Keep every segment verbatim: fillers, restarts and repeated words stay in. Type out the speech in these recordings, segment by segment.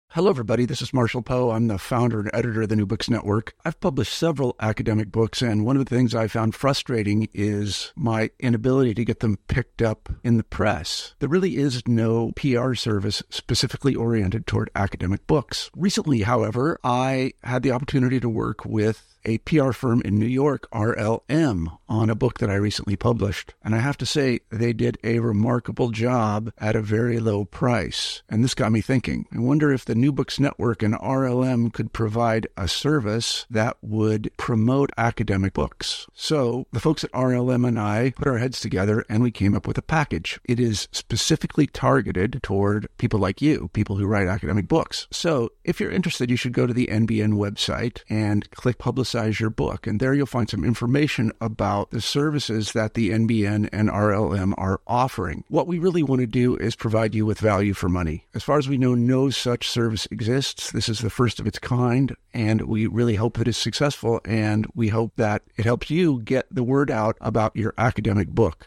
Hello, everybody. This is Marshall Poe. I'm the founder and editor of the New Books Network. I've published several academic books, and one of the things I found frustrating is my inability to get them picked up in the press. There really is no P R service specifically oriented toward academic books. Recently, however, I had the opportunity to work with a P R firm in New York, R L M, on a book that I recently published. And I have to say, they did a remarkable job at a very low price. And this got me thinking. I wonder if the New Books Network and R L M could provide a service that would promote academic books. So the folks at R L M and I put our heads together and we came up with a package. It is specifically targeted toward people like you, people who write academic books. So if you're interested, you should go to the N B N website and click Publicize your book. And there you'll find some information about the services that the N B N and R L M are offering. What we really want to do is provide you with value for money. As far as we know, no such service exists. This is the first of its kind, and we really hope that it's successful, and we hope that it helps you get the word out about your academic book.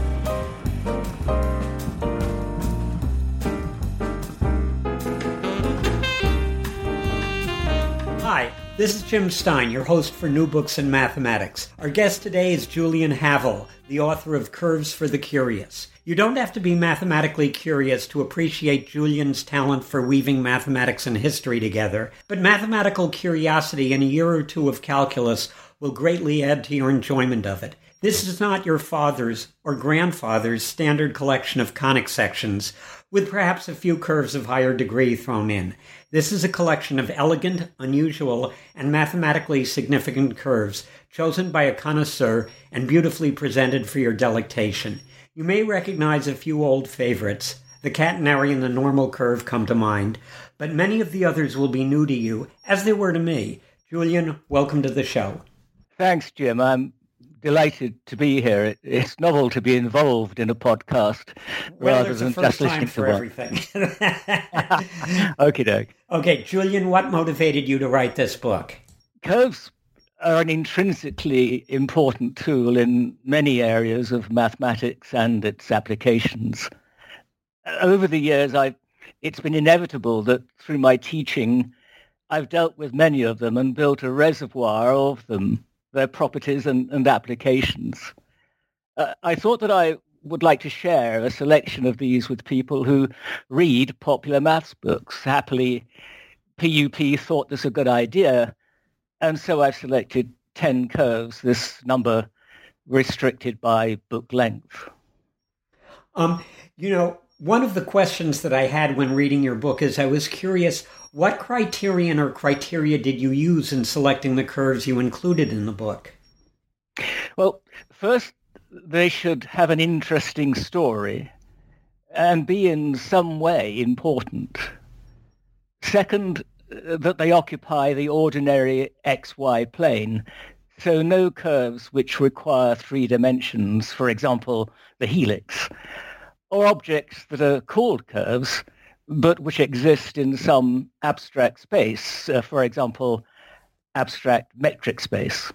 Hi, this is Jim Stein, your host for New Books in Mathematics. Our guest today is Julian Havel, the author of Curves for the Curious. You don't have to be mathematically curious to appreciate Julian's talent for weaving mathematics and history together, but mathematical curiosity and a year or two of calculus will greatly add to your enjoyment of it. This is not your father's or grandfather's standard collection of conic sections, with perhaps a few curves of higher degree thrown in. This is a collection of elegant, unusual, and mathematically significant curves, chosen by a connoisseur and beautifully presented for your delectation. You may recognize a few old favorites. The catenary and the normal curve come to mind, but many of the others will be new to you, as they were to me. Julian, welcome to the show. Thanks, Jim. I'm delighted to be here. It, it's novel to be involved in a podcast well, rather than just listening for to one. everything. Okie doke. Okay, Julian, what motivated you to write this book? Curves are an intrinsically important tool in many areas of mathematics and its applications. Over the years, I've, it's been inevitable that through my teaching, I've dealt with many of them and built a reservoir of them, their properties and, and applications. Uh, I thought that I would like to share a selection of these with people who read popular maths books. Happily, P U P thought this a good idea, and so I've selected ten curves, this number restricted by book length. Um, you know, one of the questions that I had when reading your book is I was curious, what criterion or criteria did you use in selecting the curves you included in the book? Well, first, they should have an interesting story and be in some way important. Second, that they occupy the ordinary X Y plane, so no curves which require three dimensions, for example, the helix, or objects that are called curves, but which exist in some abstract space, uh, for example, abstract metric space.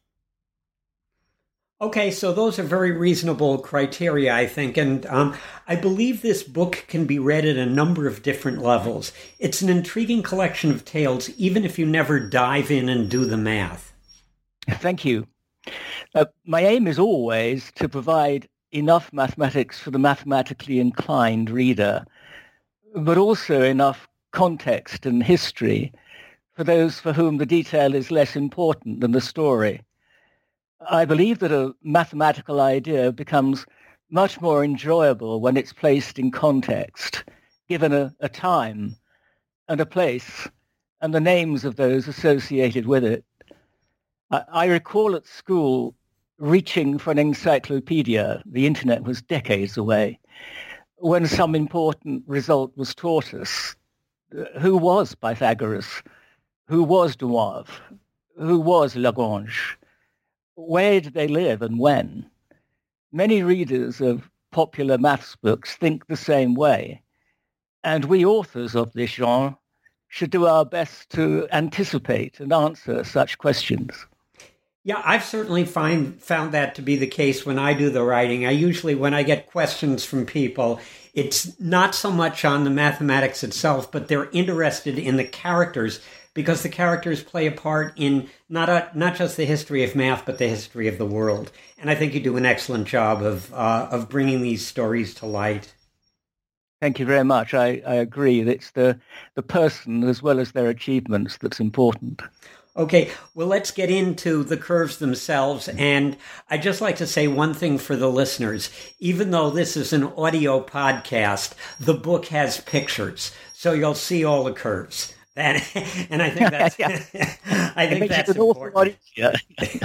Okay, so those are very reasonable criteria, I think, and um, I believe this book can be read at a number of different levels. It's an intriguing collection of tales, even if you never dive in and do the math. Thank you. Uh, my aim is always to provide enough mathematics for the mathematically inclined reader, but also enough context and history for those for whom the detail is less important than the story. I believe that a mathematical idea becomes much more enjoyable when it's placed in context, given a, a time and a place and the names of those associated with it. I, I recall at school reaching for an encyclopedia. The internet was decades away, when some important result was taught us. Who was Pythagoras? Who was De Moivre? Who was Lagrange? Where did they live and when? Many readers of popular maths books think the same way, and we authors of this genre should do our best to anticipate and answer such questions. Yeah, I've certainly find, found that to be the case when I do the writing. I usually, when I get questions from people, it's not so much on the mathematics itself, but they're interested in the characters because the characters play a part in not a, not just the history of math, but the history of the world. And I think you do an excellent job of uh, of bringing these stories to light. Thank you very much. I, I agree. It's the, the person as well as their achievements that's important. Okay, well, let's get into the curves themselves. And I'd just like to say one thing for the listeners. Even though this is an audio podcast, the book has pictures, so you'll see all the curves. And, and I think that's, I think that's important. Yeah.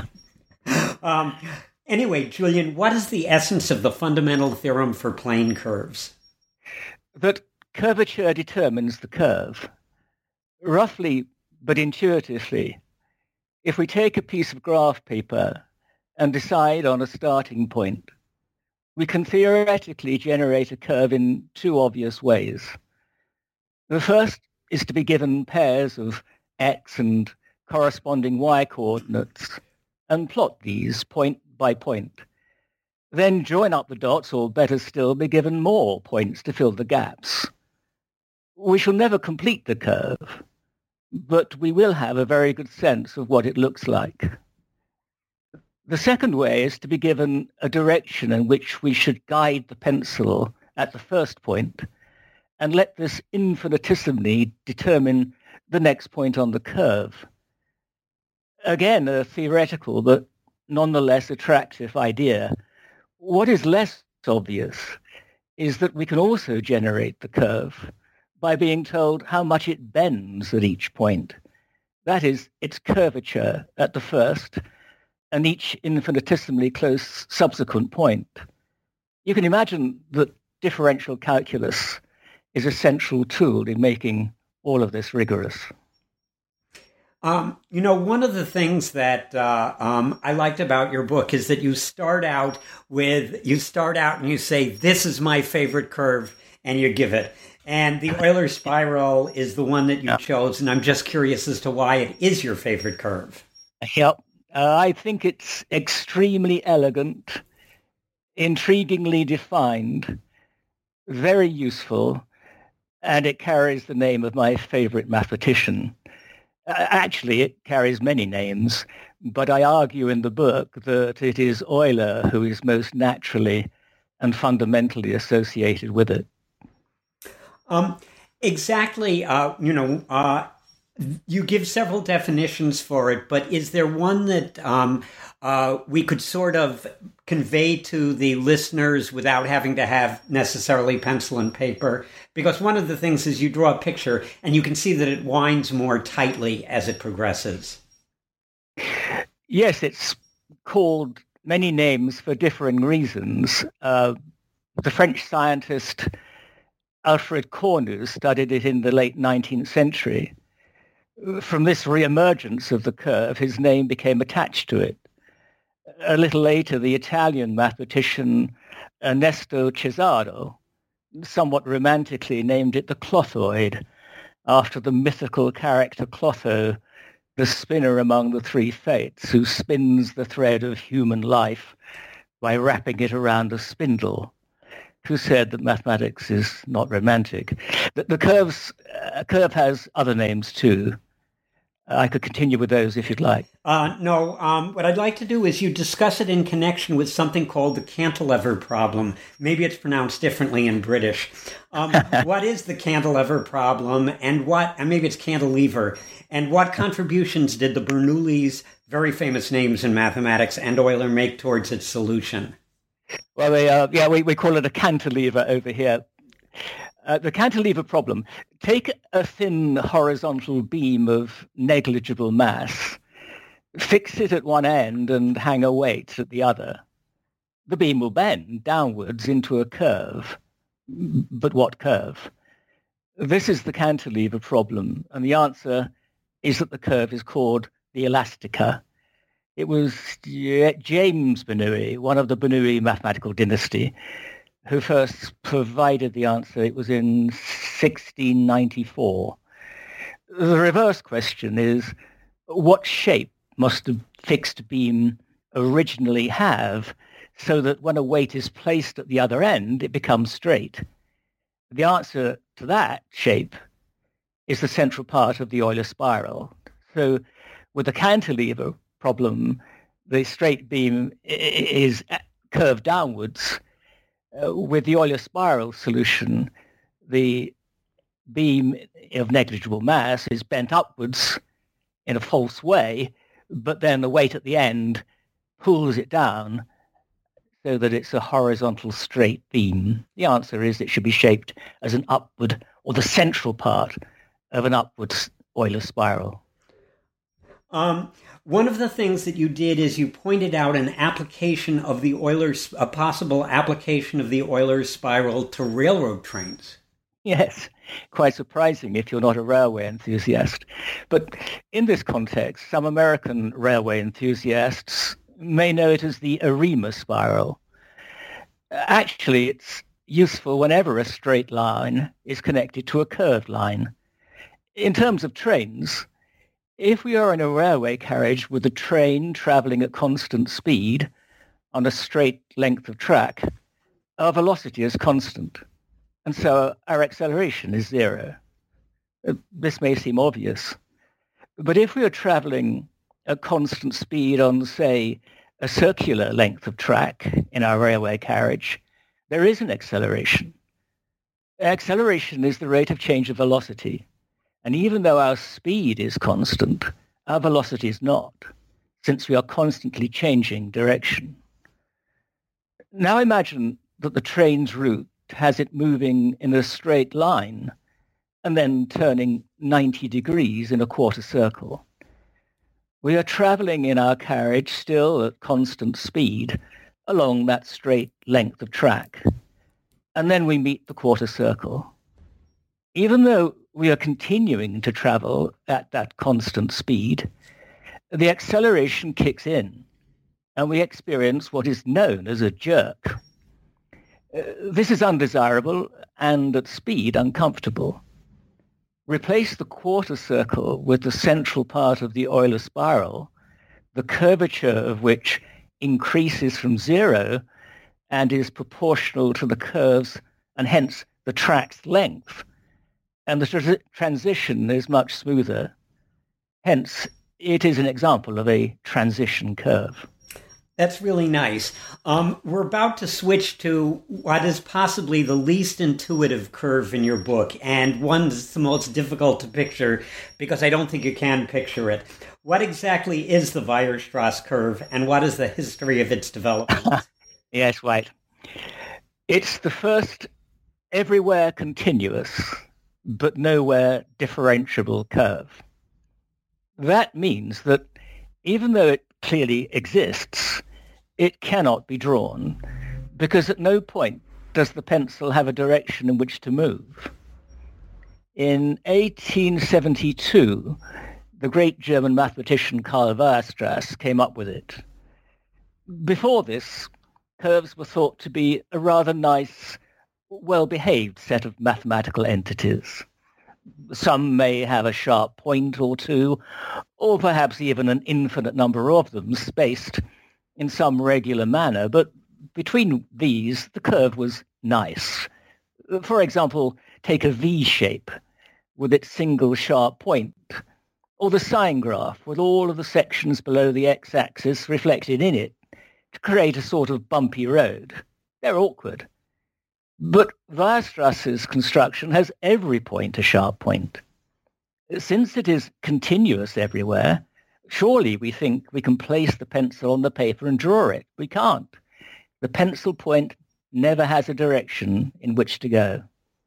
um, anyway, Julian, what is the essence of the fundamental theorem for plane curves? That curvature determines the curve. Roughly, but intuitively, if we take a piece of graph paper and decide on a starting point, we can theoretically generate a curve in two obvious ways. The first is to be given pairs of x and corresponding y coordinates and plot these point by point. Then join up the dots, or better still, be given more points to fill the gaps. We shall never complete the curve, but we will have a very good sense of what it looks like. The second way is to be given a direction in which we should guide the pencil at the first point and let this infinitesimally determine the next point on the curve. Again, a theoretical but nonetheless attractive idea. What is less obvious is that we can also generate the curve by being told how much it bends at each point. That is, its curvature at the first and each infinitesimally close subsequent point. You can imagine that differential calculus is a central tool in making all of this rigorous. Um, you know, one of the things that uh, um, I liked about your book is that you start out with, you start out and you say, this is my favorite curve, and you give it. And the Euler spiral is the one that you yeah. chose, and I'm just curious as to why it is your favorite curve. Yep. Uh, I think it's extremely elegant, intriguingly defined, very useful, and it carries the name of my favorite mathematician. Uh, actually, it carries many names, but I argue in the book that it is Euler who is most naturally and fundamentally associated with it. Um, exactly. Uh, you know, uh, you give several definitions for it, but is there one that um, uh, we could sort of convey to the listeners without having to have necessarily pencil and paper? Because one of the things is you draw a picture and you can see that it winds more tightly as it progresses. Yes, it's called many names for differing reasons. Uh, the French scientist Alfred Cornu studied it in the late nineteenth century. From this reemergence of the curve, his name became attached to it. A little later, the Italian mathematician Ernesto Cesaro somewhat romantically named it the clothoid, after the mythical character Clotho, the spinner among the three fates, who spins the thread of human life by wrapping it around a spindle, who said that mathematics is not romantic. The, the curves, uh, curve has other names too. I could continue with those if you'd like. Uh, no, um, what I'd like to do is you discuss it in connection with something called the cantilever problem. Maybe it's pronounced differently in British. Um, what is the cantilever problem, and what, and maybe it's cantilever, and what contributions did the Bernoulli's, very famous names in mathematics, and Euler make towards its solution? Well, they, uh, yeah, we, we call it a cantilever over here. Uh, the cantilever problem. Take a thin horizontal beam of negligible mass, fix it at one end and hang a weight at the other. The beam will bend downwards into a curve. But what curve? This is the cantilever problem, and the answer is that the curve is called the elastica. It was James Bernoulli, one of the Bernoulli mathematical dynasty, who first provided the answer. It was in sixteen ninety-four. The reverse question is, what shape must a fixed beam originally have so that when a weight is placed at the other end, it becomes straight? The answer to that shape is the central part of the Euler spiral. So with the cantilever problem, the straight beam is curved downwards. Uh, with the Euler spiral solution, the beam of negligible mass is bent upwards in a false way, but then the weight at the end pulls it down so that it's a horizontal straight beam. The answer is it should be shaped as an upward, or the central part of an upward Euler spiral. Um, one of the things that you did is you pointed out an application of the Euler, a possible application of the Euler spiral to railroad trains. Yes, quite surprising if you're not a railway enthusiast. But in this context, some American railway enthusiasts may know it as the ARIMA spiral. Actually, it's useful whenever a straight line is connected to a curved line. In terms of trains, if we are in a railway carriage with a train traveling at constant speed on a straight length of track, our velocity is constant, and so our acceleration is zero. This may seem obvious, but if we are traveling at constant speed on, say, a circular length of track in our railway carriage, there is an acceleration. Acceleration is the rate of change of velocity. And even though our speed is constant, our velocity is not, since we are constantly changing direction. Now imagine that the train's route has it moving in a straight line and then turning ninety degrees in a quarter circle. We are traveling in our carriage still at constant speed along that straight length of track, and then we meet the quarter circle. Even though we are continuing to travel at that constant speed, the acceleration kicks in, and we experience what is known as a jerk. Uh, this is undesirable and at speed uncomfortable. Replace the quarter circle with the central part of the Euler spiral, the curvature of which increases from zero and is proportional to the curves and hence the track's length. And the tra- transition is much smoother. Hence, it is an example of a transition curve. That's really nice. Um, we're about to switch to what is possibly the least intuitive curve in your book, and one that's the most difficult to picture because I don't think you can picture it. What exactly is the Weierstrass curve, and what is the history of its development? Yes, right. It's the first everywhere continuous but nowhere differentiable curve. That means that even though it clearly exists, it cannot be drawn, because at no point does the pencil have a direction in which to move. In eighteen seventy-two, the great German mathematician Karl Weierstrass came up with it. Before this, curves were thought to be a rather nice, well-behaved set of mathematical entities. Some may have a sharp point or two, or perhaps even an infinite number of them spaced in some regular manner, but between these, the curve was nice. For example, take a V shape with its single sharp point, or the sine graph with all of the sections below the x-axis reflected in it to create a sort of bumpy road. They're awkward. But Weierstrass's construction has every point a sharp point. Since it is continuous everywhere, surely we think we can place the pencil on the paper and draw it. We can't. The pencil point never has a direction in which to go.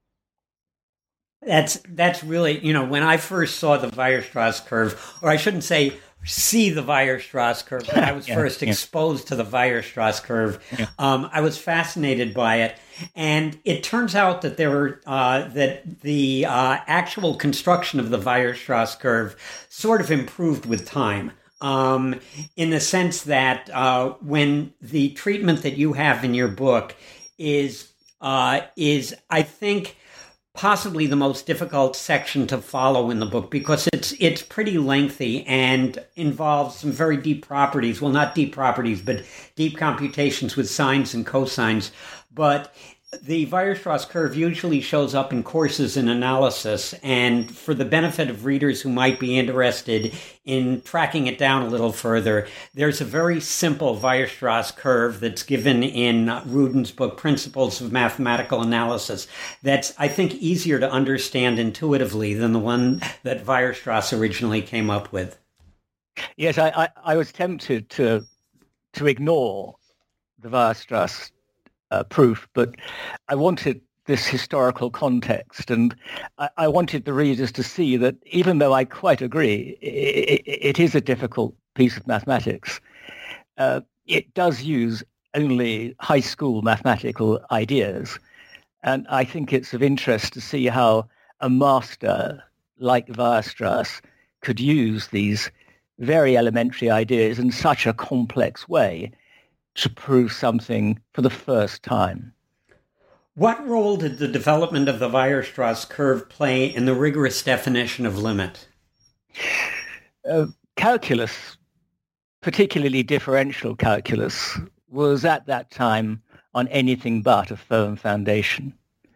That's that's really, you know, when I first saw the Weierstrass curve, or I shouldn't say see the Weierstrass curve, but I was yeah, first yeah. exposed to the Weierstrass curve. Yeah. Um, I was fascinated by it, and it turns out that there were uh, that the uh, actual construction of the Weierstrass curve sort of improved with time. Um, in the sense that uh, when the treatment that you have in your book is uh, is, I think, possibly the most difficult section to follow in the book because it's it's pretty lengthy and involves some very deep properties. Well, not deep properties, but deep computations with sines and cosines. But the Weierstrass curve usually shows up in courses in analysis, and for the benefit of readers who might be interested in tracking it down a little further, there's a very simple Weierstrass curve that's given in Rudin's book, Principles of Mathematical Analysis, that's, I think, easier to understand intuitively than the one that Weierstrass originally came up with. Yes, I, I, I was tempted to to ignore the Weierstrass Uh, proof, but I wanted this historical context, and I, I wanted the readers to see that even though I quite agree it, it is a difficult piece of mathematics, uh, it does use only high school mathematical ideas, and I think it's of interest to see how a master like Weierstrass could use these very elementary ideas in such a complex way to prove something for the first time. What role did the development of the Weierstrass curve play in the rigorous definition of limit? Uh, calculus, particularly differential calculus, was at that time on anything but a firm foundation.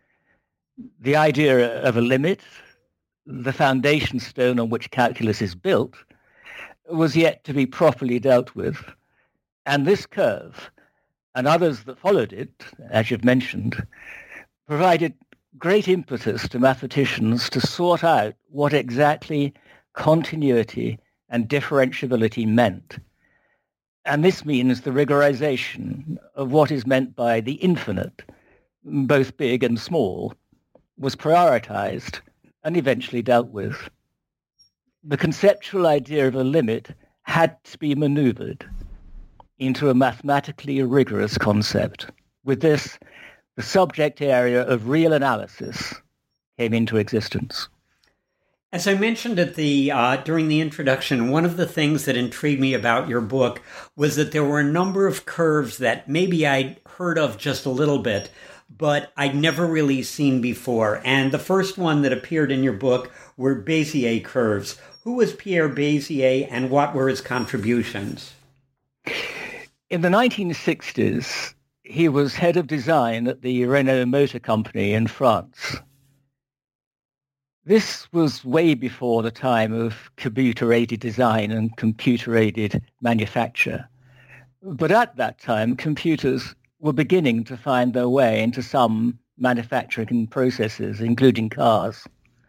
The idea of a limit, the foundation stone on which calculus is built, was yet to be properly dealt with. And this curve, and others that followed it, as you've mentioned, provided great impetus to mathematicians to sort out what exactly continuity and differentiability meant. And this means the rigorization of what is meant by the infinite, both big and small, was prioritized and eventually dealt with. The conceptual idea of a limit had to be maneuvered into a mathematically rigorous concept. With this, the subject area of real analysis came into existence. As I mentioned at the uh, during the introduction, one of the things that intrigued me about your book was that there were a number of curves that maybe I'd heard of just a little bit, but I'd never really seen before. And the first one that appeared in your book were Bézier curves. Who was Pierre Bézier and what were his contributions? In the nineteen sixties, he was head of design at the Renault Motor Company in France. This was way before the time of computer-aided design and computer-aided manufacture. But at that time, computers were beginning to find their way into some manufacturing processes, including cars.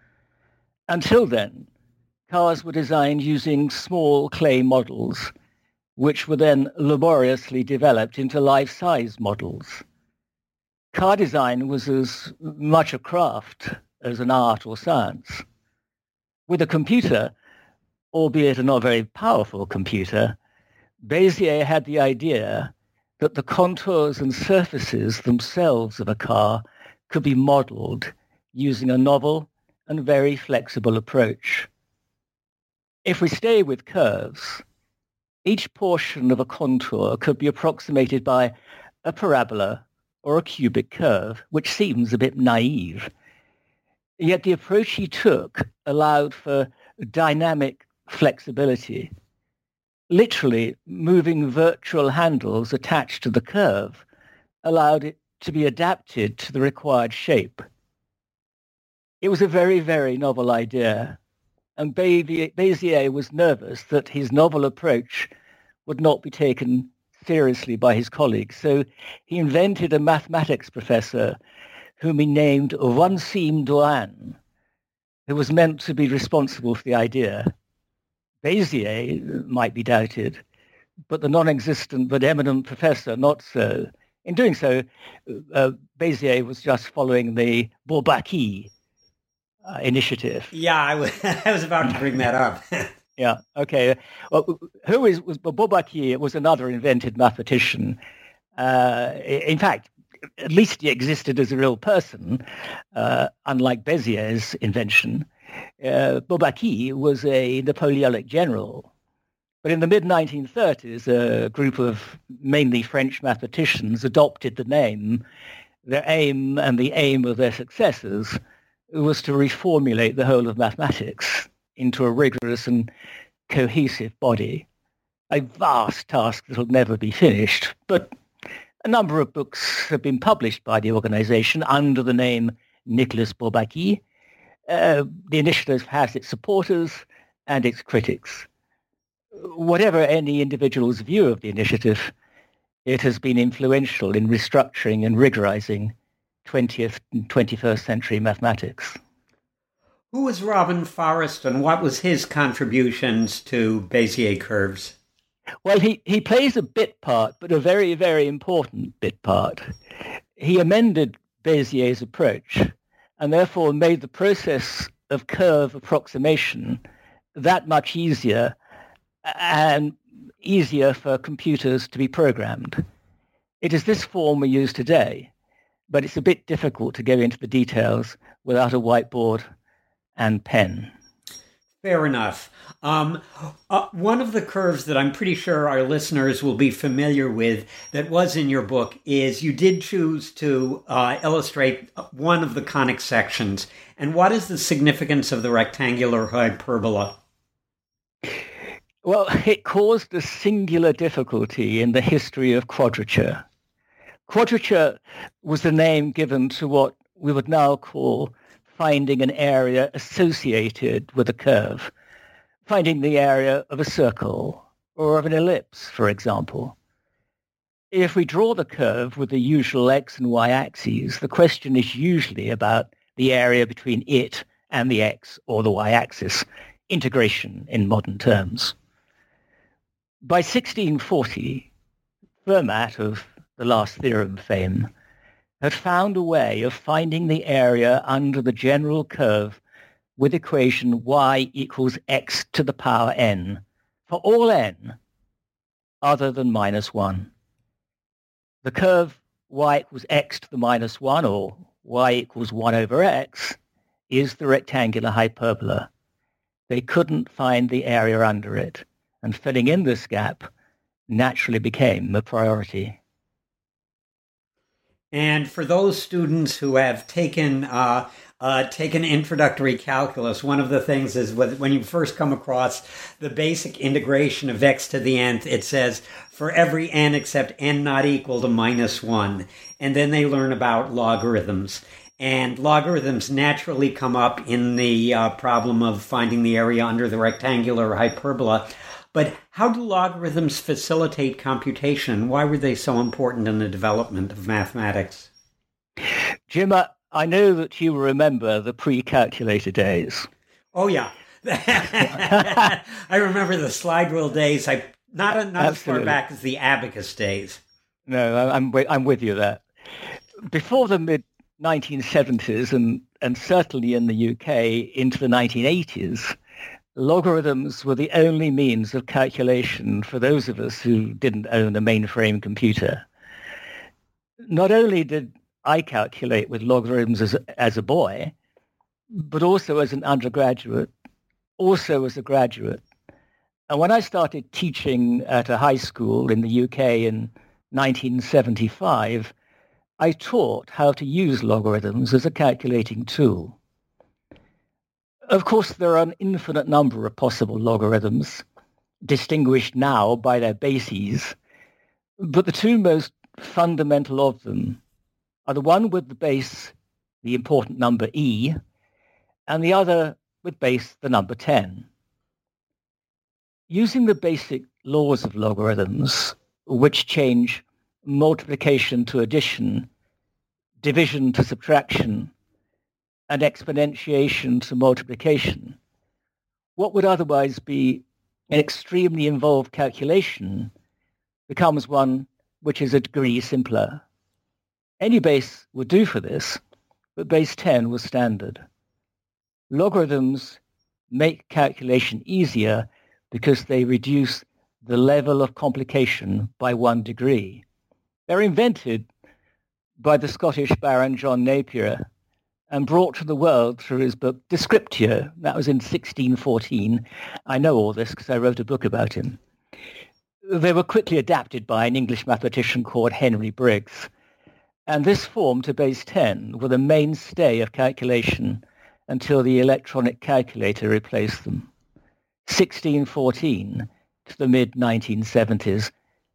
Until then, cars were designed using small clay models, which were then laboriously developed into life-size models. Car design was as much a craft as an art or science. With a computer, albeit a not very powerful computer, Bézier had the idea that the contours and surfaces themselves of a car could be modeled using a novel and very flexible approach. If we stay with curves, each portion of a contour could be approximated by a parabola or a cubic curve, which seems a bit naive. Yet the approach he took allowed for dynamic flexibility. Literally, moving virtual handles attached to the curve allowed it to be adapted to the required shape. It was a very, very novel idea, and Bézier was nervous that his novel approach would not be taken seriously by his colleagues, so he invented a mathematics professor whom he named Rancine Doane, who was meant to be responsible for the idea. Bézier might be doubted, but the non-existent but eminent professor not so. In doing so, uh, Bézier was just following the Bourbaki uh, initiative. Yeah, I, w- I was about to bring that up. Yeah, okay. Well, who is was Bourbaki? Was another invented mathematician. Uh, in fact, at least he existed as a real person, uh, unlike Bézier's invention. Uh, Bourbaki was a Napoleonic general. But in the mid nineteen thirties, a group of mainly French mathematicians adopted the name. Their aim and the aim of their successors was to reformulate the whole of mathematics into a rigorous and cohesive body. A vast task that will never be finished, but a number of books have been published by the organization under the name Nicolas Bourbaki. Uh, the initiative has its supporters and its critics. Whatever any individual's view of the initiative, it has been influential in restructuring and rigorizing twentieth and twenty-first century mathematics. Who was Robin Forrest, and what was his contributions to Bézier curves? Well, he, he plays a bit part, but a very, very important bit part. He amended Bézier's approach and therefore made the process of curve approximation that much easier and easier for computers to be programmed. It is this form we use today, but it's a bit difficult to go into the details without a whiteboard and pen. Fair enough. Um, uh, one of the curves that I'm pretty sure our listeners will be familiar with that was in your book is you did choose to uh, illustrate one of the conic sections. And what is the significance of the rectangular hyperbola? Well, it caused a singular difficulty in the history of quadrature. Quadrature was the name given to what we would now call finding an area associated with a curve, finding the area of a circle or of an ellipse, for example. If we draw the curve with the usual x and y axes, the question is usually about the area between it and the x or the y axis, integration in modern terms. By sixteen forty, Fermat of the last theorem fame had found a way of finding the area under the general curve with equation y equals x to the power n for all n other than minus one. The curve y equals x to the minus one, or y equals one over x, is the rectangular hyperbola. They couldn't find the area under it, and filling in this gap naturally became a priority. And for those students who have taken uh, uh, taken introductory calculus, one of the things is when you first come across the basic integration of x to the nth, it says for every n except n not equal to minus one. And then they learn about logarithms. And logarithms naturally come up in the uh, problem of finding the area under the rectangular hyperbola. But how do logarithms facilitate computation? Why were they so important in the development of mathematics? Jim, I know that you remember the pre-calculator days. Oh, yeah. I remember the slide rule days. I Not, not as far back as the abacus days. No, I'm, I'm with you there. Before the mid nineteen seventies, and, and certainly in the U K into the nineteen eighties, logarithms were the only means of calculation for those of us who didn't own a mainframe computer. Not only did I calculate with logarithms as, as a boy, but also as an undergraduate, also as a graduate. And when I started teaching at a high school in the U K in nineteen seventy-five, I taught how to use logarithms as a calculating tool. Of course, there are an infinite number of possible logarithms, distinguished now by their bases, but the two most fundamental of them are the one with the base, the important number e, and the other with base the number ten. Using the basic laws of logarithms, which change multiplication to addition, division to subtraction, and exponentiation to multiplication, what would otherwise be an extremely involved calculation becomes one which is a degree simpler. Any base would do for this, but base ten was standard. Logarithms make calculation easier because they reduce the level of complication by one degree. They're invented by the Scottish Baron John Napier and brought to the world through his book Descriptio. That was in sixteen fourteen. I know all this because I wrote a book about him. They were quickly adapted by an English mathematician called Henry Briggs, and this form to base ten were the mainstay of calculation until the electronic calculator replaced them. sixteen fourteen to the mid nineteen seventies,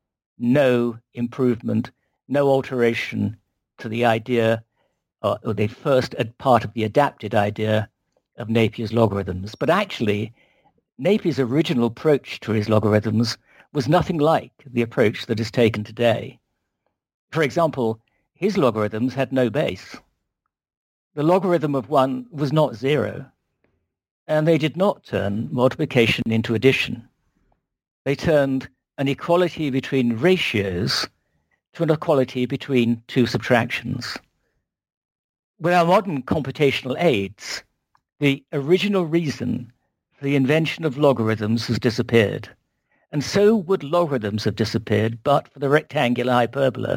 no improvement, no alteration to the idea, or, or the first part of the adapted idea of Napier's logarithms. But actually, Napier's original approach to his logarithms was nothing like the approach that is taken today. For example, his logarithms had no base. The logarithm of one was not zero, and they did not turn multiplication into addition. They turned an equality between ratios to an equality between two subtractions. With our modern computational aids, the original reason for the invention of logarithms has disappeared. And so would logarithms have disappeared, but for the rectangular hyperbola.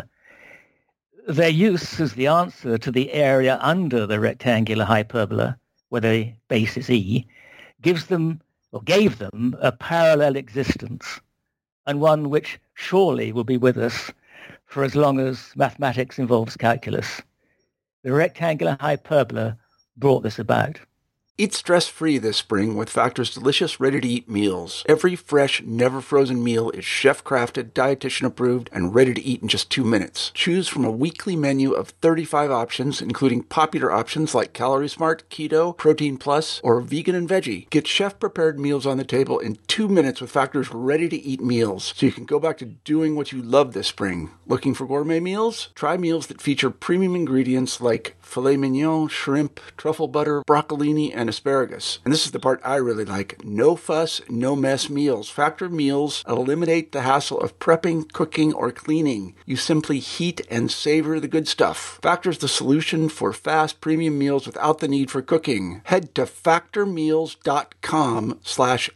Their use as the answer to the area under the rectangular hyperbola, where the base is e, gives them, or gave them, a parallel existence, and one which surely will be with us for as long as mathematics involves calculus. The rectangular hyperbola brought this about. Eat stress-free this spring with Factor's delicious, ready-to-eat meals. Every fresh, never-frozen meal is chef-crafted, dietitian-approved, and ready to eat in just two minutes. Choose from a weekly menu of thirty-five options, including popular options like Calorie Smart, Keto, Protein Plus, or Vegan and Veggie. Get chef-prepared meals on the table in two minutes with Factor's ready-to-eat meals, so you can go back to doing what you love this spring. Looking for gourmet meals? Try meals that feature premium ingredients like filet mignon, shrimp, truffle butter, broccolini, and asparagus. And this is the part I really like. No fuss, no mess meals. Factor meals eliminate the hassle of prepping, cooking, or cleaning. You simply heat and savor the good stuff. Factor's the solution for fast premium meals without the need for cooking. Head to factormeals.com slash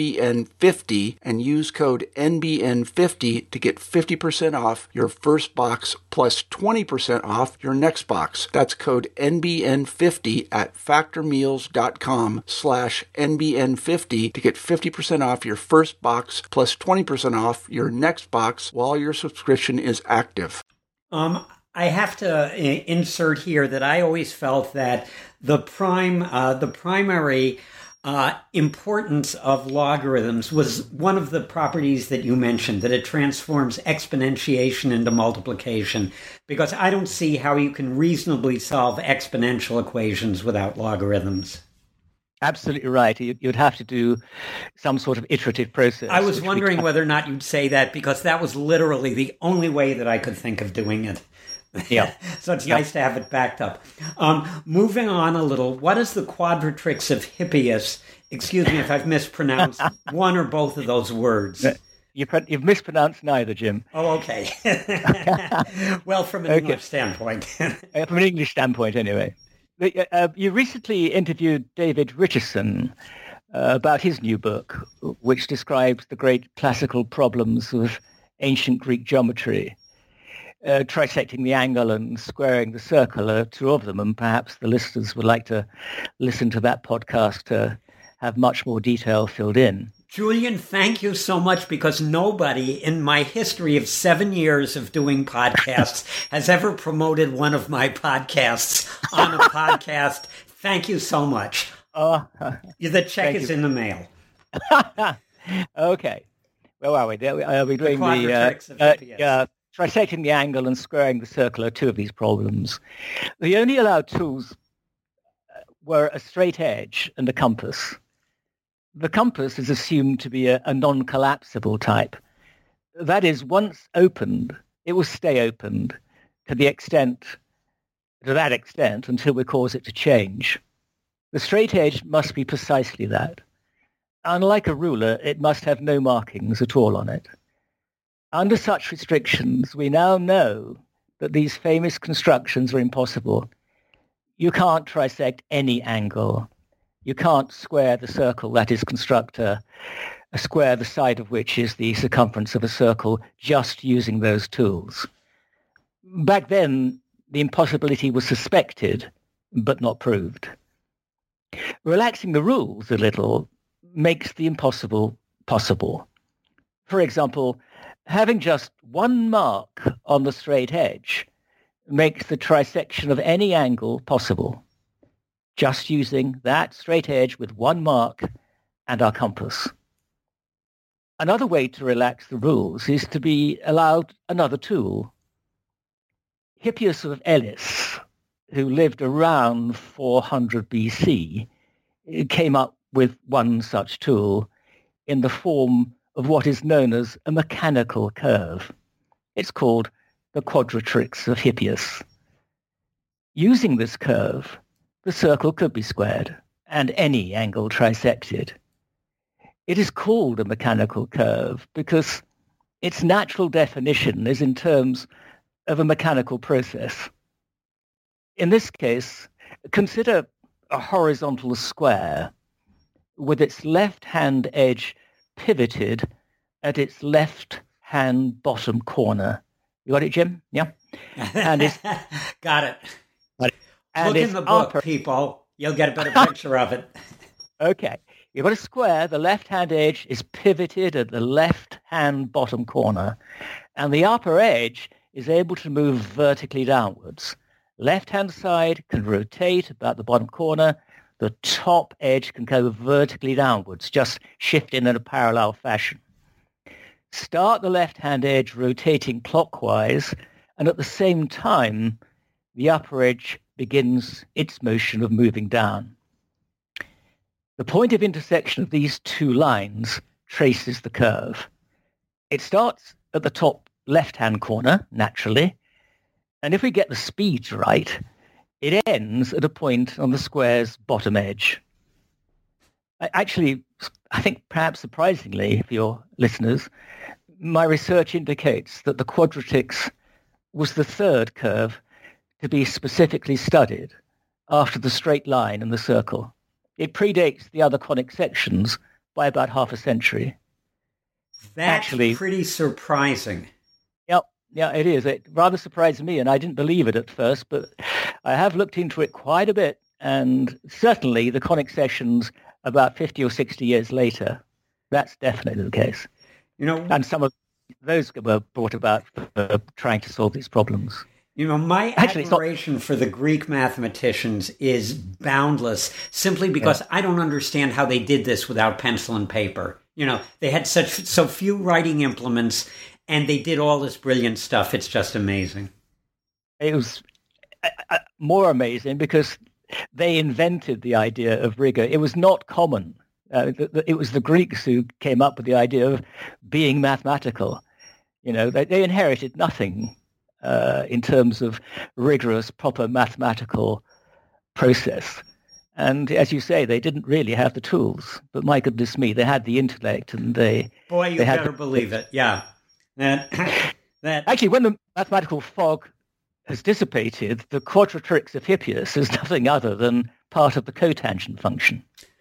NBN50 and use code N B N fifty to get fifty percent off your first box plus twenty percent off your next box. That's code N B N fifty at factormeals.com slash N B N fifty to get fifty percent off your first box plus twenty percent off your next box while your subscription is active. Um, I have to insert here that I always felt that the prime, uh, the primary uh, importance of logarithms was one of the properties that you mentioned, that it transforms exponentiation into multiplication, because I don't see how you can reasonably solve exponential equations without logarithms. Absolutely right. You'd have to do some sort of iterative process. I was wondering whether or not you'd say that, because that was literally the only way that I could think of doing it. Yeah. So it's yep. nice to have it backed up. Um, moving on a little, what is the quadratrix of Hippias? Excuse me if I've mispronounced one or both of those words. You've, you've mispronounced neither, Jim. Oh, okay. Well, from an okay. English standpoint. From an English standpoint, anyway. Uh, you recently interviewed David Richardson uh, about his new book, which describes the great classical problems of ancient Greek geometry. Uh, trisecting the angle and squaring the circle are two of them, and perhaps the listeners would like to listen to that podcast to have much more detail filled in. Julian, thank you so much, because nobody in my history of seven years of doing podcasts has ever promoted one of my podcasts on a podcast. Thank you so much. Uh, the check is you. in the mail. Okay. Well, are we? Are we doing the, the uh, uh, uh, trisecting the angle and squaring the circle are two of these problems. The only allowed tools were a straight edge and a compass. The compass is assumed to be a, a non-collapsible type. That is, once opened, it will stay opened to the extent, to that extent, until we cause it to change. The straight edge must be precisely that. Unlike a ruler, it must have no markings at all on it. Under such restrictions, we now know that these famous constructions are impossible. You can't trisect any angle. You can't square the circle that is construct a, a square the side of which is the circumference of a circle just using those tools. Back then, the impossibility was suspected, but not proved. Relaxing the rules a little makes the impossible possible. For example, having just one mark on the straight edge makes the trisection of any angle possible. just using that straight edge with one mark and our compass. Another way to relax the rules is to be allowed another tool. Hippias of Elis, who lived around four hundred B C, came up with one such tool in the form of what is known as a mechanical curve. It's called the quadratrix of Hippias. Using this curve, the circle could be squared and any angle trisected. It is called a mechanical curve because its natural definition is in terms of a mechanical process. In this case, consider a horizontal square with its left-hand edge pivoted at its left-hand bottom corner. You got it, Jim? Yeah? And it's, got it. And Look in the book, upper, people. You'll get a better picture of it. Okay. You've got a square. The left-hand edge is pivoted at the left-hand bottom corner, and the upper edge is able to move vertically downwards. Left-hand side can rotate about the bottom corner. The top edge can go vertically downwards, just shifting in a parallel fashion. Start the left-hand edge rotating clockwise, and at the same time, the upper edge begins its motion of moving down. The point of intersection of these two lines traces the curve. It starts at the top left-hand corner, naturally, and if we get the speeds right, it ends at a point on the square's bottom edge. Actually, I think perhaps surprisingly for your listeners, my research indicates that the quadratrix was the third curve to be specifically studied after the straight line and the circle. It predates the other conic sections by about half a century. That's Actually, pretty surprising. Yeah, yeah, it is. It rather surprised me, and I didn't believe it at first, but I have looked into it quite a bit, and certainly the conic sections about fifty or sixty years later, that's definitely the case. You know, and some of those were brought about for trying to solve these problems. You know, my Actually, admiration not... for the Greek mathematicians is boundless, simply because yeah. I don't understand how they did this without pencil and paper. You know, they had such so few writing implements, and they did all this brilliant stuff. It's just amazing. It was uh, more amazing because they invented the idea of rigor. It was not common. Uh, it was the Greeks who came up with the idea of being mathematical. You know, they, they inherited nothing Uh, in terms of rigorous, proper mathematical process. And as you say, they didn't really have the tools. But my goodness me, they had the intellect, and they... Boy, you they better had the... believe it, yeah. That, that... Actually, when the mathematical fog has dissipated, the quadratrix of Hippias is nothing other than part of the cotangent function.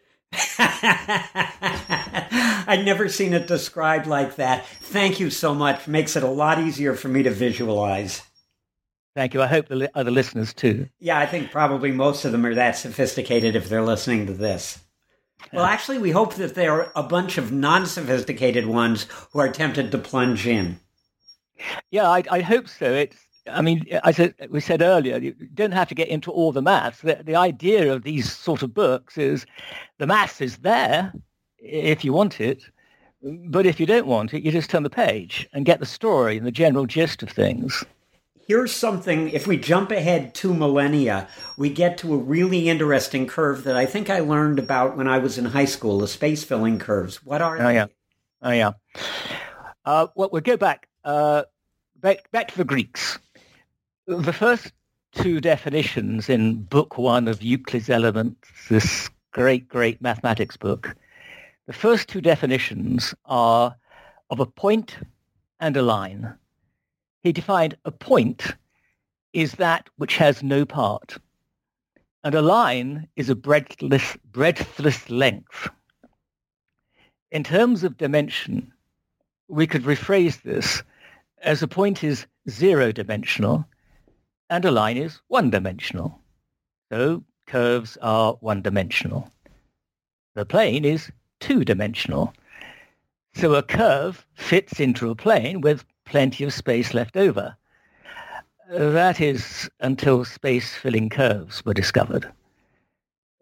I'd never seen it described like that. Thank you so much. Makes it a lot easier for me to visualize. Thank you. I hope the li- other listeners too. Yeah, I think probably most of them are that sophisticated if they're listening to this. Well, actually, we hope that there are a bunch of non-sophisticated ones who are tempted to plunge in. Yeah, I, I hope so. It's I mean, as we said earlier, you don't have to get into all the maths. The, the idea of these sort of books is the maths is there if you want it, but if you don't want it, you just turn the page and get the story and the general gist of things. Here's something, if we jump ahead two millennia, we get to a really interesting curve that I think I learned about when I was in high school, the space filling curves. What are oh, they? Yeah. Oh, yeah. Uh, well, we'll go back, uh, back, back to the Greeks. The first two definitions in Book One of Euclid's Elements, this great, great mathematics book, the first two definitions are of a point and a line. He defined a point is that which has no part, and a line is a breadthless, breadthless length. In terms of dimension, we could rephrase this as a point is zero-dimensional, and a line is one-dimensional. So curves are one-dimensional. The plane is two-dimensional. So a curve fits into a plane with plenty of space left over. That is until space-filling curves were discovered.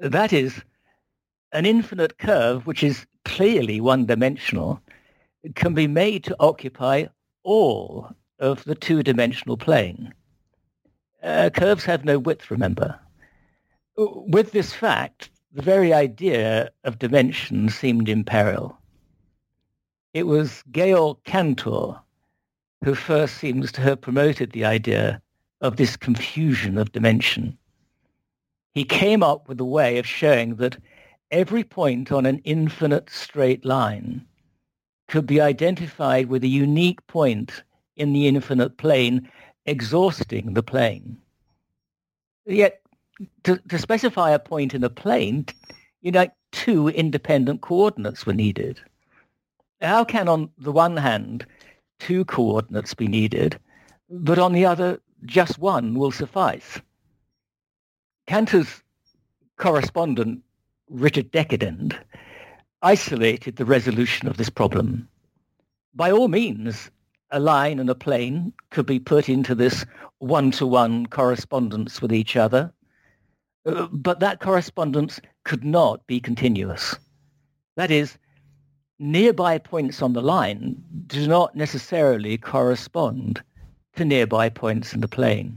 That is, an infinite curve, which is clearly one-dimensional, can be made to occupy all of the two-dimensional plane. Uh, curves have no width, remember. With this fact, the very idea of dimension seemed in peril. It was Georg Cantor who first seems to have promoted the idea of this confusion of dimension. He came up with a way of showing that every point on an infinite straight line could be identified with a unique point in the infinite plane, exhausting the plane. Yet, to, to specify a point in a plane, you know, two independent coordinates were needed. How can, on the one hand, two coordinates be needed, but on the other, just one will suffice? Cantor's correspondent, Richard Decident, isolated the resolution of this problem. By all means, a line and a plane could be put into this one-to-one correspondence with each other, uh, but that correspondence could not be continuous. That is, nearby points on the line do not necessarily correspond to nearby points in the plane.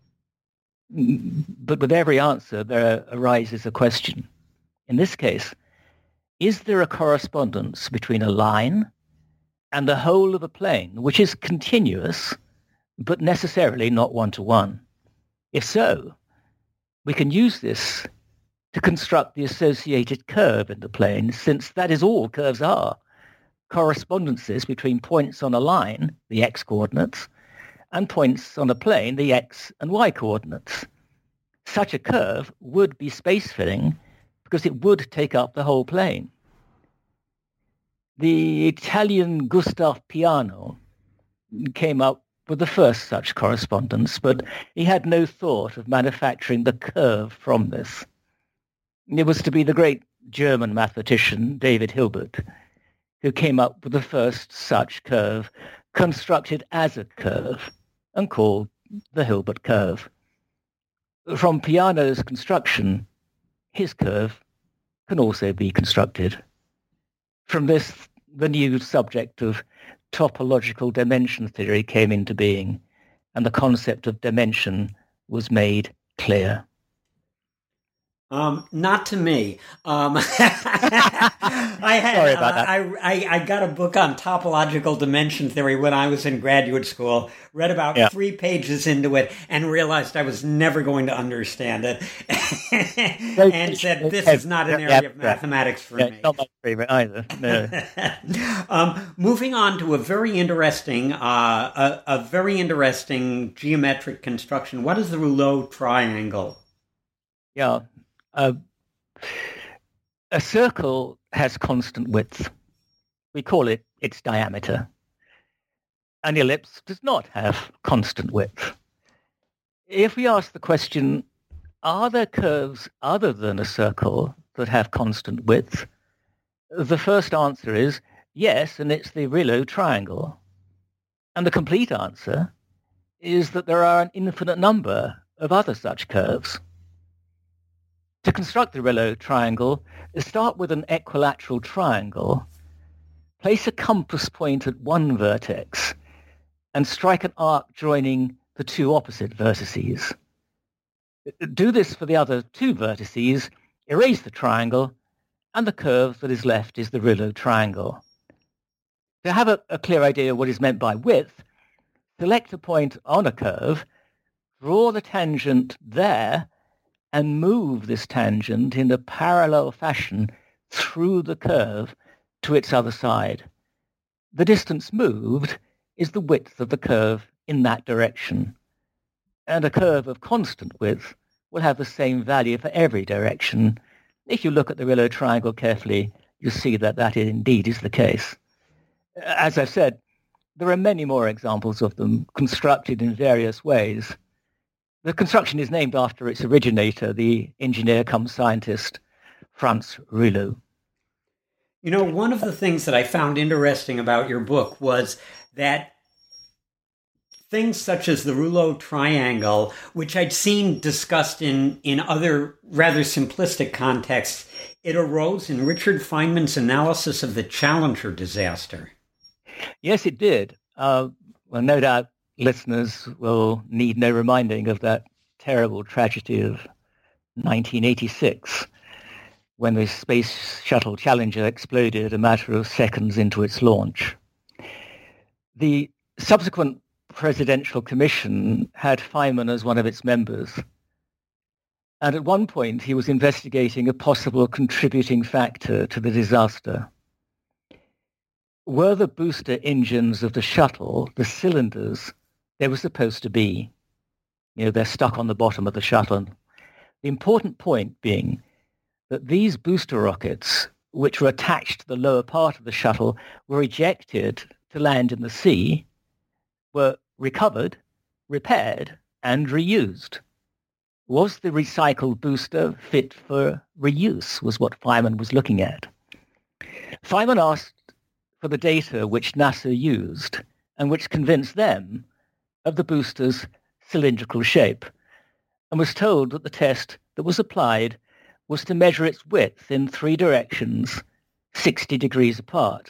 But with every answer, there arises a question. In this case, is there a correspondence between a line and the whole of a plane, which is continuous, but necessarily not one-to-one? If so, we can use this to construct the associated curve in the plane, since that is all curves are, correspondences between points on a line, the x-coordinates, and points on a plane, the x and y coordinates. Such a curve would be space-filling because it would take up the whole plane. The Italian Gustav Peano came up with the first such correspondence, but he had no thought of manufacturing the curve from this. It was to be the great German mathematician David Hilbert who came up with the first such curve, constructed as a curve, and called the Hilbert curve. From Peano's construction, his curve can also be constructed. From this, the new subject of topological dimension theory came into being, and the concept of dimension was made clear. Um, not to me. Um, I had, Sorry about that. Uh, I, I, I got a book on topological dimension theory when I was in graduate school, read about yeah. three pages into it, and realized I was never going to understand it, and said, this is not an area of mathematics for yeah, me. Not my favorite either. No. um, moving on to a very interesting, uh, a, a very interesting geometric construction. What is the Rouleau triangle? Yeah. Uh, a circle has constant width. We call it its diameter. An ellipse does not have constant width. If we ask the question, are there curves other than a circle that have constant width? The first answer is yes, and it's the Rouleau triangle. And the complete answer is that there are an infinite number of other such curves. To construct the Rouleau triangle, start with an equilateral triangle, place a compass point at one vertex, and strike an arc joining the two opposite vertices. Do this for the other two vertices, erase the triangle, and the curve that is left is the Rouleau triangle. To have a, a clear idea of what is meant by width, select a point on a curve, draw the tangent there, and move this tangent in a parallel fashion through the curve to its other side. The distance moved is the width of the curve in that direction. And a curve of constant width will have the same value for every direction. If you look at the Rouleau triangle carefully, you'll see that that indeed is the case. As I've said, there are many more examples of them constructed in various ways. The construction is named after its originator, the engineer cum scientist, Franz Rouleau. You know, one of the things that I found interesting about your book was that things such as the Rouleau triangle, which I'd seen discussed in, in other rather simplistic contexts, it arose in Richard Feynman's analysis of the Challenger disaster. Yes, it did. Uh, well, no doubt listeners will need no reminding of that terrible tragedy of nineteen eighty-six, when the Space Shuttle Challenger exploded a matter of seconds into its launch. The subsequent Presidential Commission had Feynman as one of its members. And at one point, he was investigating a possible contributing factor to the disaster. Were the booster engines of the shuttle, the cylinders, they were supposed to be? You know, they're stuck on the bottom of the shuttle. The important point being that these booster rockets, which were attached to the lower part of the shuttle, were ejected to land in the sea, were recovered, repaired, and reused. Was the recycled booster fit for reuse, was what Feynman was looking at. Feynman asked for the data which NASA used and which convinced them of the booster's cylindrical shape, and was told that the test that was applied was to measure its width in three directions, sixty degrees apart.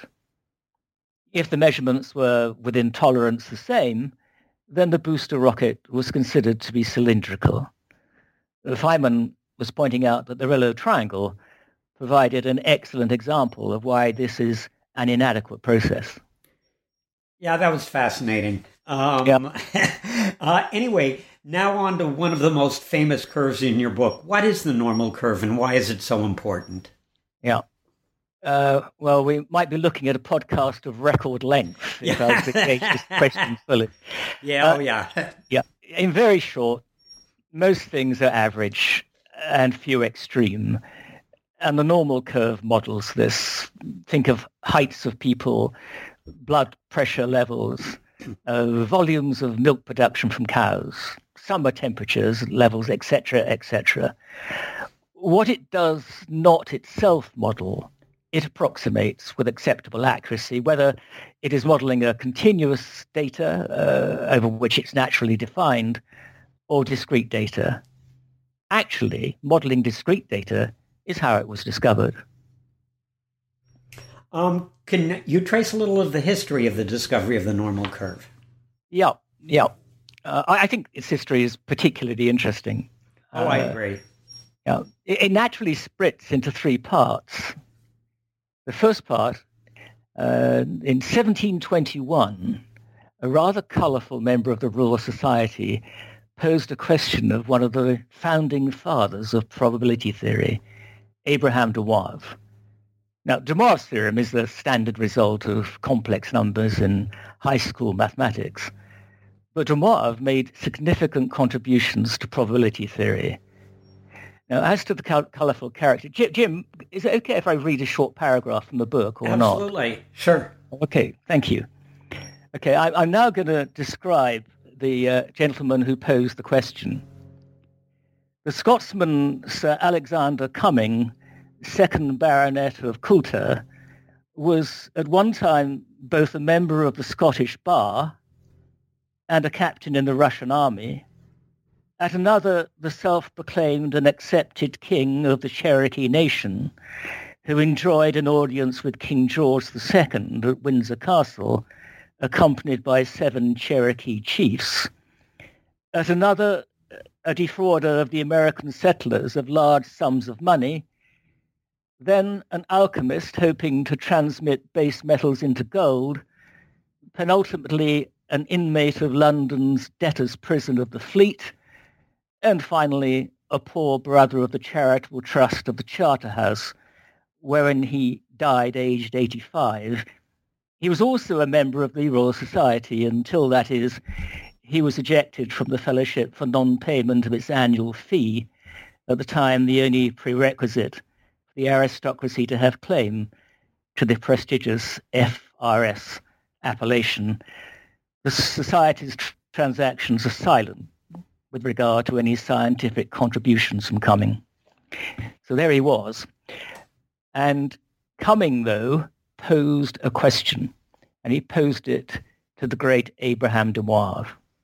If the measurements were within tolerance the same, then the booster rocket was considered to be cylindrical. Feynman was pointing out that the Rouleau triangle provided an excellent example of why this is an inadequate process. Yeah, that was fascinating. Um, yeah. uh, anyway, now on to one of the most famous curves in your book. What is the normal curve and why is it so important? Yeah. Uh, well, we might be looking at a podcast of record length if I was to take this question fully. Yeah, uh, oh yeah. yeah. In very short, most things are average and few extreme. And the normal curve models this. Think of heights of people, blood pressure levels, uh, volumes of milk production from cows, summer temperatures, levels, et cetera, et cetera. What it does not itself model, it approximates with acceptable accuracy, whether it is modeling a continuous data uh, over which it's naturally defined or discrete data. Actually, modeling discrete data is how it was discovered. Um, can you trace a little of the history of the discovery of the normal curve? Yeah, yeah. Uh, I, I think its history is particularly interesting. Oh, uh, I agree. Yeah, it, it naturally splits into three parts. The first part, uh, in seventeen twenty-one, a rather colourful member of the Royal Society posed a question of one of the founding fathers of probability theory, Abraham de Moivre. Now, de Moivre's theorem is the standard result of complex numbers in high school mathematics, but de Moivre made significant contributions to probability theory. Now, as to the col- colourful character, Jim, Jim, is it okay if I read a short paragraph from the book or Absolutely. not? Absolutely, sure. Okay, thank you. Okay, I, I'm now going to describe the uh, gentleman who posed the question. The Scotsman Sir Alexander Cumming, second Baronet of Coulter, was at one time both a member of the Scottish Bar and a captain in the Russian army. At another, the self-proclaimed and accepted king of the Cherokee Nation, who enjoyed an audience with King George the Second at Windsor Castle, accompanied by seven Cherokee chiefs. At another, a defrauder of the American settlers of large sums of money. Then an alchemist hoping to transmit base metals into gold. Penultimately, an inmate of London's debtors' prison of the Fleet. And finally, a poor brother of the charitable trust of the Charterhouse, wherein he died aged eighty-five. He was also a member of the Royal Society until, that is, he was ejected from the fellowship for non-payment of its annual fee, at the time the only prerequisite for the aristocracy to have claim to the prestigious F R S appellation. The Society's tr- transactions are silent with regard to any scientific contributions from Cumming. So there he was. And Cumming, though, posed a question, and he posed it to the great Abraham de Moivre.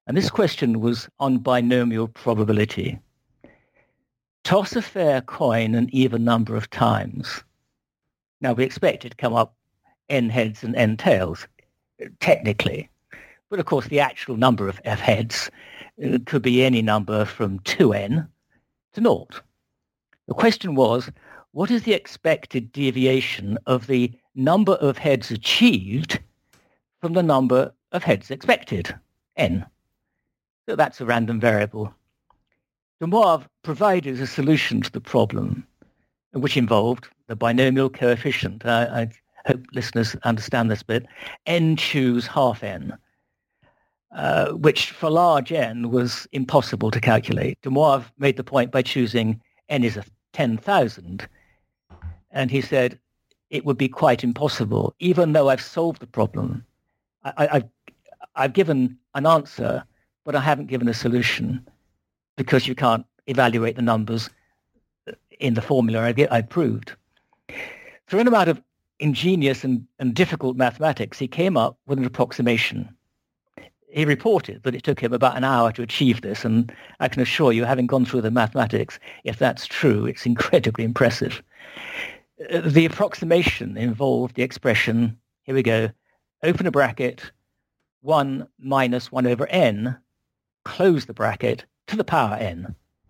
And this question was on binomial probability. Toss a fair coin an even number of times. Now, we expect it to come up n heads and n tails, technically. But, of course, the actual number of, of heads uh, could be any number from two n to naught. The question was, what is the expected deviation of the number of heads achieved from the number of heads expected, n? So that's a random variable. De Moivre provided a solution to the problem, which involved the binomial coefficient. I, I hope listeners understand this bit. N choose half n, uh, which for large n was impossible to calculate. De Moivre made the point by choosing n is a ten thousand. And he said, it would be quite impossible, even though I've solved the problem. I, I, I've, I've given an answer, but I haven't given a solution, because you can't evaluate the numbers in the formula I, I proved. Through an amount of ingenious and, and difficult mathematics, he came up with an approximation. He reported that it took him about an hour to achieve this, and I can assure you, having gone through the mathematics, if that's true, it's incredibly impressive. The approximation involved the expression, here we go, open a bracket, one minus one over n, close the bracket, to the power n.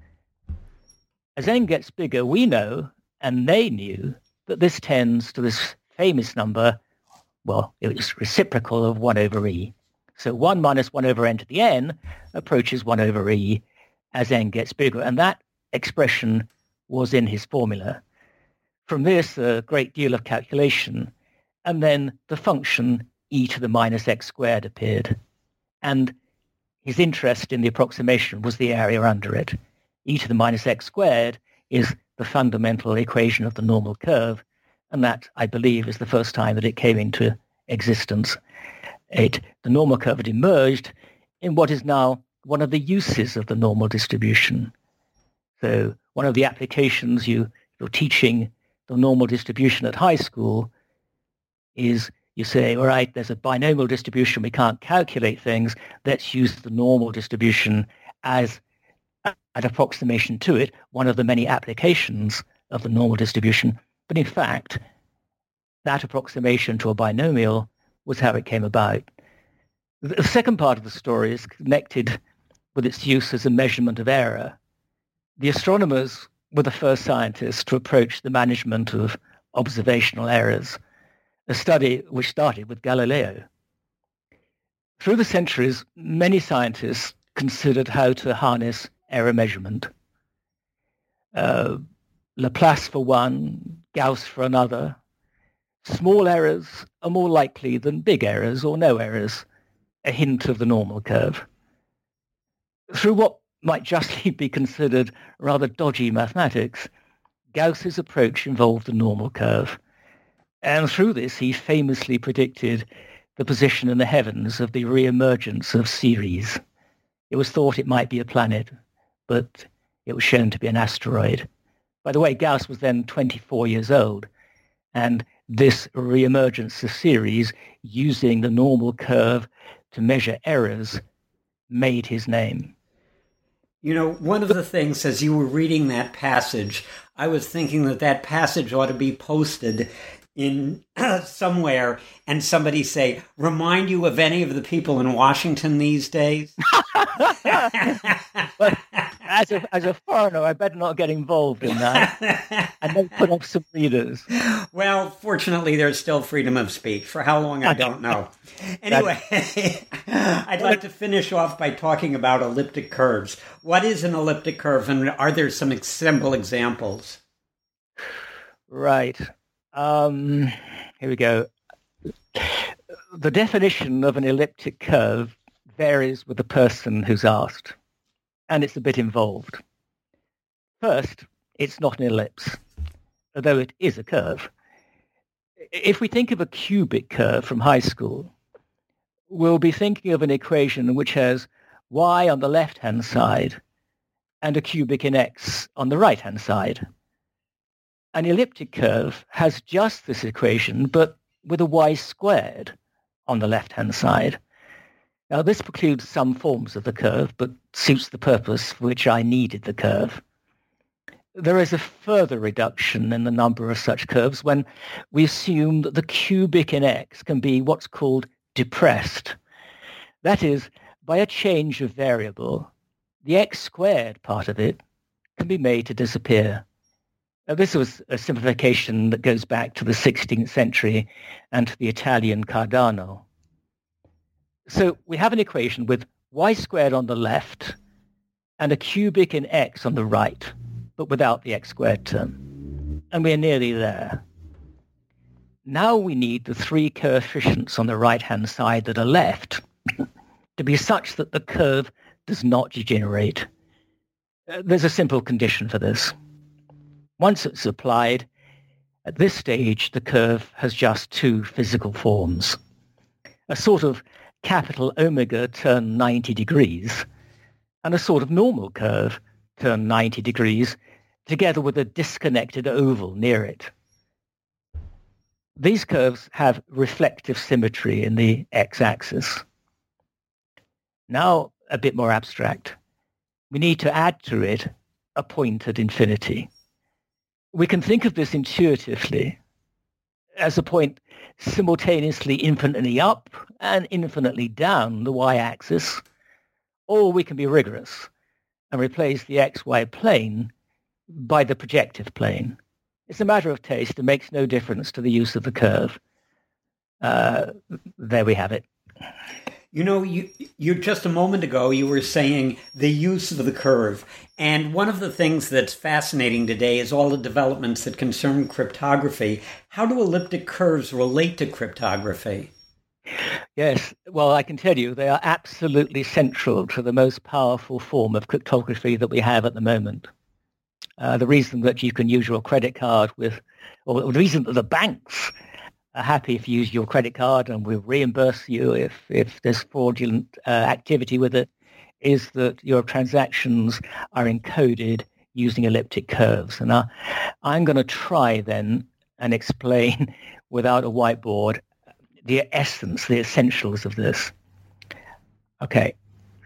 As n gets bigger, we know, and they knew, that this tends to this famous number, well, it's reciprocal of one over e. So one minus one over n to the n approaches one over e as n gets bigger, and that expression was in his formula. From this, a great deal of calculation, and then the function e to the minus x squared appeared. And his interest in the approximation was the area under it. E to the minus x squared is the fundamental equation of the normal curve, and that, I believe, is the first time that it came into existence. It, the normal curve had emerged in what is now one of the uses of the normal distribution. So one of the applications you, you're teaching the normal distribution at high school is you say, all right, there's a binomial distribution, we can't calculate things, let's use the normal distribution as an approximation to it, one of the many applications of the normal distribution. But in fact, that approximation to a binomial was how it came about. The second part of the story is connected with its use as a measurement of error. The astronomers were the first scientists to approach the management of observational errors, a study which started with Galileo. Through the centuries, many scientists considered how to harness error measurement. Uh, Laplace for one, Gauss for another. Small errors are more likely than big errors or no errors, a hint of the normal curve. Through what might justly be considered rather dodgy mathematics, Gauss's approach involved the normal curve. And through this, he famously predicted the position in the heavens of the re-emergence of Ceres. It was thought it might be a planet, but it was shown to be an asteroid. By the way, Gauss was then twenty-four years old, and this re-emergence of Ceres, using the normal curve to measure errors, made his name. You know, one of the things, as you were reading that passage, I was thinking that that passage ought to be posted in uh, somewhere, and somebody say, remind you of any of the people in Washington these days? But as a, as a foreigner, I better not get involved in that. And then put up some readers. Well, fortunately, there's still freedom of speech. For how long, I don't know. Anyway, I'd like to finish off by talking about elliptic curves. What is an elliptic curve, and are there some simple examples? Right. Um, here we go. The definition of an elliptic curve varies with the person who's asked, and it's a bit involved. First, it's not an ellipse, although it is a curve. If we think of a cubic curve from high school, we'll be thinking of an equation which has y on the left-hand side and a cubic in x on the right-hand side. An elliptic curve has just this equation, but with a y squared on the left-hand side. Now, this precludes some forms of the curve, but suits the purpose for which I needed the curve. There is a further reduction in the number of such curves when we assume that the cubic in X can be what's called depressed. That is, by a change of variable, the X squared part of it can be made to disappear. Now, this was a simplification that goes back to the sixteenth century and to the Italian Cardano. So we have an equation with y squared on the left and a cubic in X on the right, but without the X squared term. And we're nearly there. Now we need the three coefficients on the right-hand side that are left to be such that the curve does not degenerate. Uh, there's a simple condition for this. Once it's applied, at this stage, the curve has just two physical forms. A sort of capital omega turned ninety degrees, and a sort of normal curve turned ninety degrees, together with a disconnected oval near it. These curves have reflective symmetry in the x-axis. Now, a bit more abstract. We need to add to it a point at infinity. We can think of this intuitively as a point simultaneously infinitely up and infinitely down the y-axis, or we can be rigorous and replace the xy plane by the projective plane. It's a matter of taste. It makes no difference to the use of the curve. Uh, there we have it. You know, you, you just a moment ago, you were saying the use of the curve. And one of the things that's fascinating today is all the developments that concern cryptography. How do elliptic curves relate to cryptography? Yes, well, I can tell you they are absolutely central to the most powerful form of cryptography that we have at the moment. Uh, the reason that you can use your credit card with, or the reason that the banks are happy if you use your credit card and will reimburse you if, if there's fraudulent uh, activity with it, is that your transactions are encoded using elliptic curves. And I, I'm going to try then and explain without a whiteboard the essence, the essentials of this. Okay.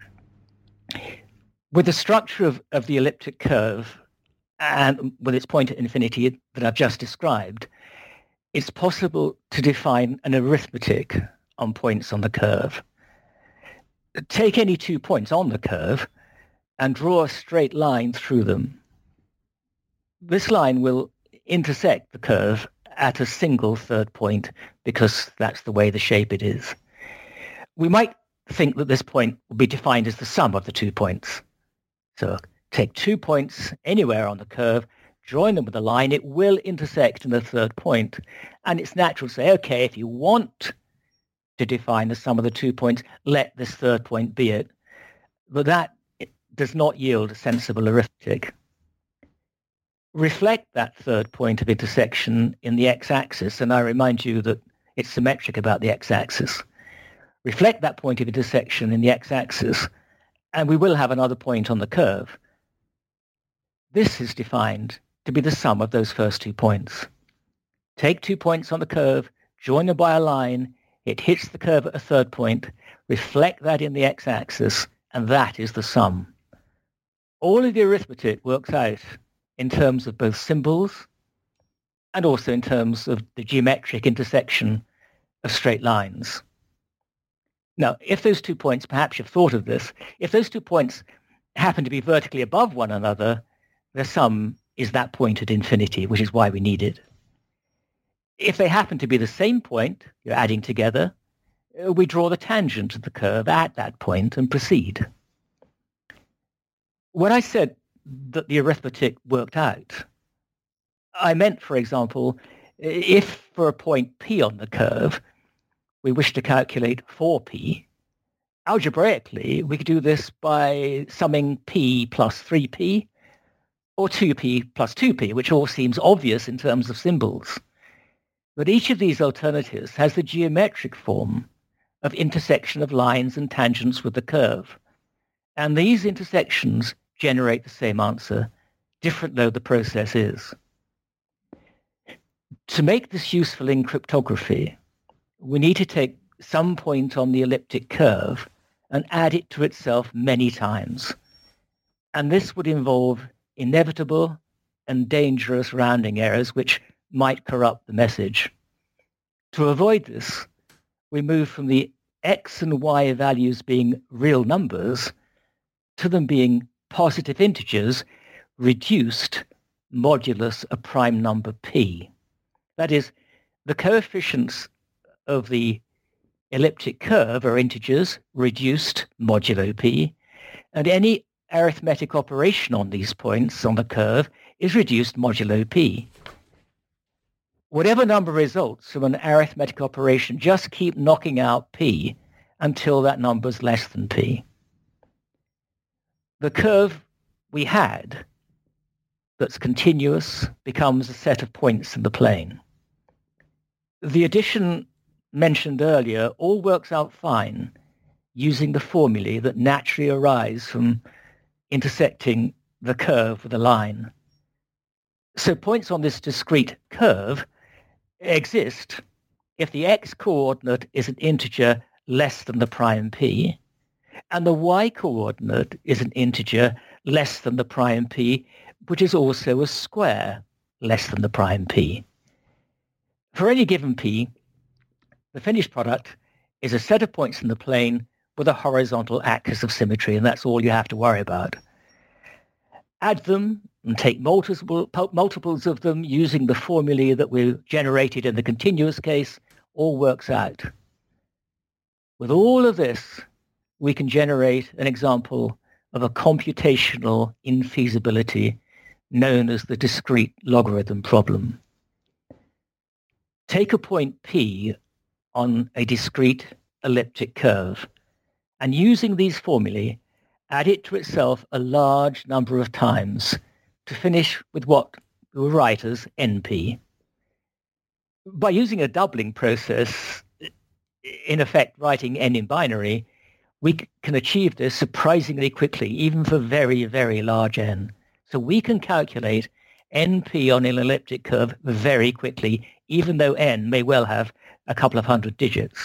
With the structure of, of the elliptic curve and with its point at infinity that I've just described, it's possible to define an arithmetic on points on the curve. Take any two points on the curve and draw a straight line through them. This line will intersect the curve at a single third point because that's the way the shape it is. We might think that this point will be defined as the sum of the two points. So take two points anywhere on the curve, join them with a line, it will intersect in the third point. And it's natural to say, okay, if you want to define the sum of the two points, let this third point be it. But that does not yield a sensible arithmetic. Reflect that third point of intersection in the x-axis, and I remind you that it's symmetric about the x-axis. Reflect that point of intersection in the x-axis, and we will have another point on the curve. This is defined to be the sum of those first two points. Take two points on the curve, join them by a line, it hits the curve at a third point, reflect that in the x-axis, and that is the sum. All of the arithmetic works out in terms of both symbols and also in terms of the geometric intersection of straight lines. Now, if those two points, perhaps you've thought of this, if those two points happen to be vertically above one another, their sum is that point at infinity, which is why we need it. If they happen to be the same point, you're adding together, we draw the tangent of the curve at that point and proceed. When I said that the arithmetic worked out, I meant, for example, if for a point P on the curve, we wish to calculate four P, algebraically, we could do this by summing P plus three P, or two P plus two P, which all seems obvious in terms of symbols. But each of these alternatives has the geometric form of intersection of lines and tangents with the curve. And these intersections generate the same answer, different though the process is. To make this useful in cryptography, we need to take some point on the elliptic curve and add it to itself many times. And this would involve inevitable and dangerous rounding errors which might corrupt the message. To avoid this, we move from the x and y values being real numbers to them being positive integers reduced modulus a prime number p. That is, the coefficients of the elliptic curve are integers reduced modulo p, and any arithmetic operation on these points on the curve is reduced modulo p. Whatever number results from an arithmetic operation, just keep knocking out p until that number is less than p. The curve we had that's continuous becomes a set of points in the plane. The addition mentioned earlier all works out fine using the formulae that naturally arise from intersecting the curve with a line. So points on this discrete curve exist if the x-coordinate is an integer less than the prime p, and the y-coordinate is an integer less than the prime p, which is also a square less than the prime p. For any given p, the finished product is a set of points in the plane with a horizontal axis of symmetry, and that's all you have to worry about. Add them and take multiple, multiples of them using the formulae that we generated in the continuous case, all works out. With all of this, we can generate an example of a computational infeasibility known as the discrete logarithm problem. Take a point P on a discrete elliptic curve, and using these formulae, add it to itself a large number of times to finish with what we will write as N P. By using a doubling process, in effect writing n in binary, we can achieve this surprisingly quickly, even for very, very large n. So we can calculate N P on an elliptic curve very quickly, even though n may well have a couple of hundred digits.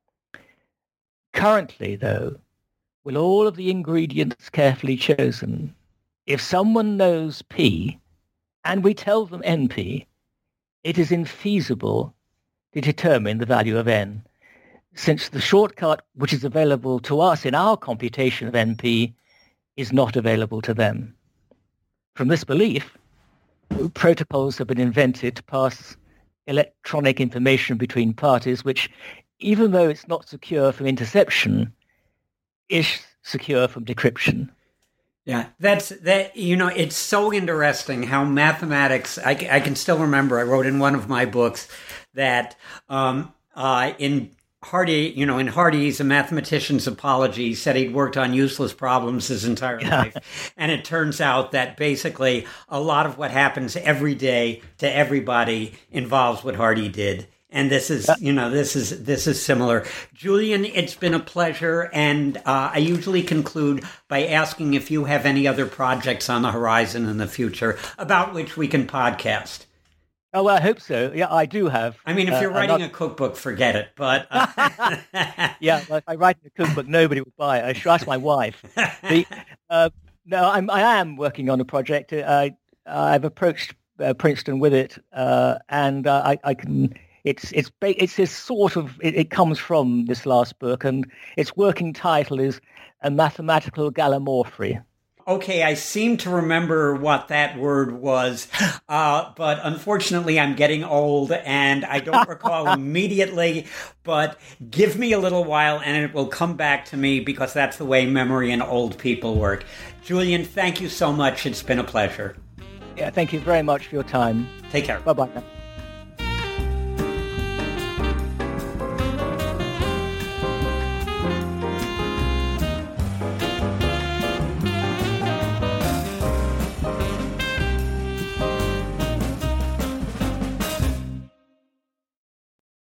Currently, though, with all of the ingredients carefully chosen, if someone knows P and we tell them N P, it is infeasible to determine the value of n, since the shortcut which is available to us in our computation of N P is not available to them. From this belief, protocols have been invented to pass electronic information between parties, which, even though it's not secure from interception, is secure from decryption. Yeah, that's that. You know, it's so interesting how mathematics. I, I can still remember. I wrote in one of my books that um, uh, in Hardy, you know, in Hardy's A Mathematician's Apology, said he'd worked on useless problems his entire yeah. life, and it turns out that basically a lot of what happens every day to everybody involves what Hardy did. And this is, you know, this is this is similar. Julian, it's been a pleasure. And uh, I usually conclude by asking if you have any other projects on the horizon in the future about which we can podcast. Oh, well, I hope so. Yeah, I do have. I mean, if you're uh, writing not... a cookbook, forget it. But uh... yeah, well, if I write a cookbook, nobody would buy it. I should ask my wife. the, uh, no, I'm, I am working on a project. I, I've approached uh, Princeton with it, uh, and uh, I, I can... It's it's it's this sort of it, it comes from this last book, and its working title is A Mathematical Gallimaufry. Okay, I seem to remember what that word was, uh, but unfortunately I'm getting old and I don't recall immediately, but give me a little while and it will come back to me because that's the way memory and old people work. Julian, thank you so much. It's been a pleasure. Yeah, thank you very much for your time. Take care. Bye-bye now.